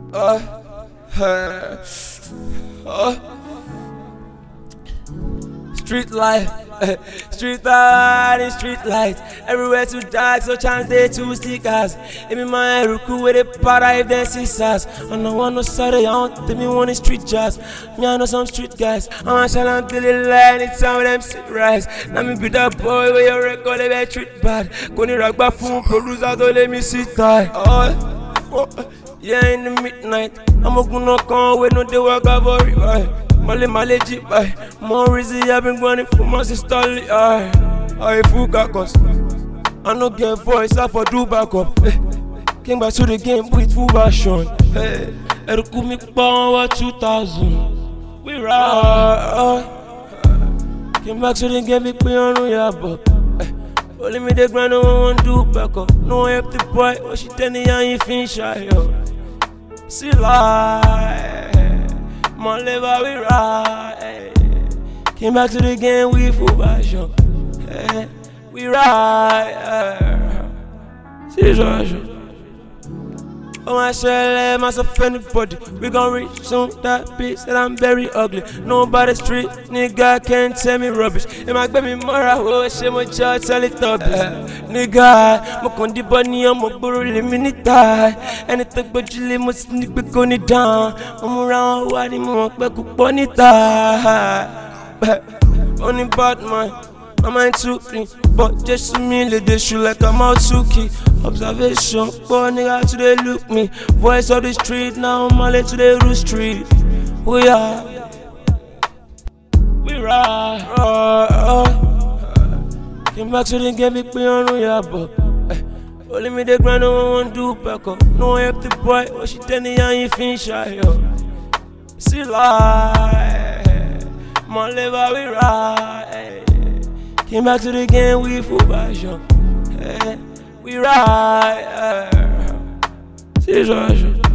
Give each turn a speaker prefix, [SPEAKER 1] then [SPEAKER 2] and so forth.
[SPEAKER 1] Street life, street light and street lights. Everywhere too dark, so chance they two stickers. If me my recruit with a para if they see us. I don't want no Saturday, I don't think me want street jazz. Me I know some street guys. I'm shall until the line, it's some of them sit rise. Now me be that boy where your record they be treat bad. Koni rock back phone producer don't let me sit tight. Yeah, in the midnight, I'm a gonna come with no day work I've already right. Male jeep, more easy, I've been going for my sister. I full cause I no get voice, I for do back up. Came back to the game with full version. Hey, could me power 2000. We ride. Came back to the game, big piano, yeah, but only me the grind, no one do back up. No one help the boy, what she tell me, you finish shy, yo. See life. My liver we ride. Came back to the game with full version. We ride. Situation. Oh my shell, myself anybody. We gon' reach soon. That bitch said I'm very ugly. Nobody street nigga can't tell me rubbish. If my baby Mara, oh shit, my child tell it up. Nigga, my condi bunny, I'm a burro liminita. And it took but you must sneak back on it down. I'm around, what do you want back up on it? Only bad man. I'm in too clean, but just to me, they shoot like I'm out too key. Observation, boy, nigga, to they look me. Voice of the street, now I'm all to the root street. We are, we ride. Came back to the game, big piano, yeah, but only me the grind, no one do back up. No one help the boy, what she tell me, you finish shy, yo. See life, my liver, we ride. Came back to the game with full version. We ride. Situation.